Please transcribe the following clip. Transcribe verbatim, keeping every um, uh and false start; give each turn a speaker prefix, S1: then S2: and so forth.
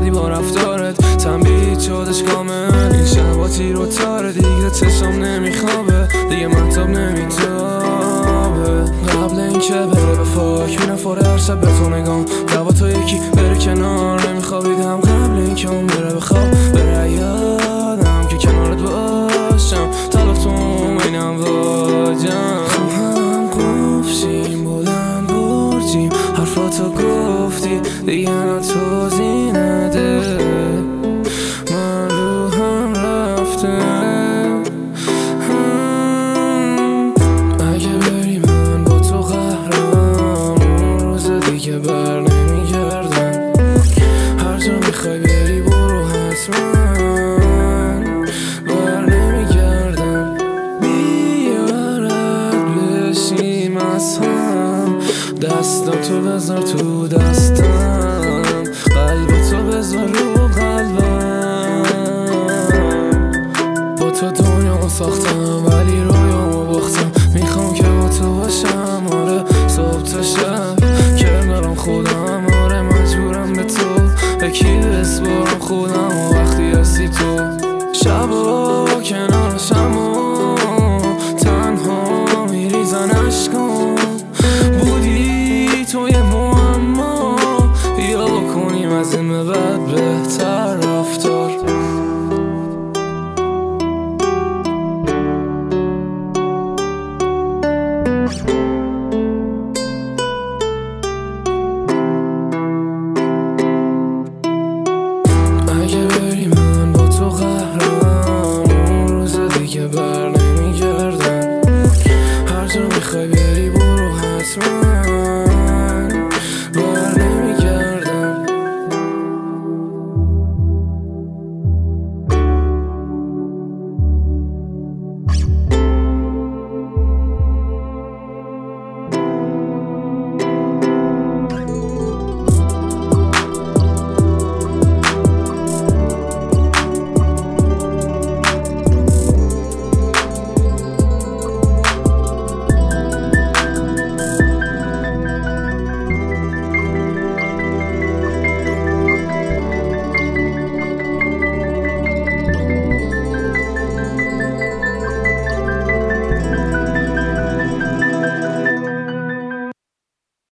S1: کردی با رفتارت، تنبیه شدش کامل. این شبا تیر و تاره دیگه چشم نمیخوابه، دیگه مطاب نمیتابه. قبل اینکه بره به فاک مینفاره هر شب به تو نگام، دوا تا یکی بره کنار نمیخوابیدم. قبل اینکه اون بره به خواب بره یادم که کنارت باشم، طلب تو اینم واجم. هم گفتیم بلند برجیم، حرفاتو گفتی دیگه نتوزی نده. من روحم رفته، اگه بری من با تو قهرم، اون روز دیگه بر نمیگردم. هر جا میخوای بری برو حتما، بر نمیگردم. بیارد بشیم از هم، دستاتو بذار تو دستم، قلبتو بذار رو قلبم. با تو دنیا ساختم ولی رویامو باختم، میخوام که با تو باشم آره صبح تا شب. کنارم خودم آره مجبورم به تو، به کی بسپارم خودم و وقتی هستی تو. شبا کنارشم و تنها میریزن عشقام، بودی توی معما، بیا بکنیم از این به بعد بهتر.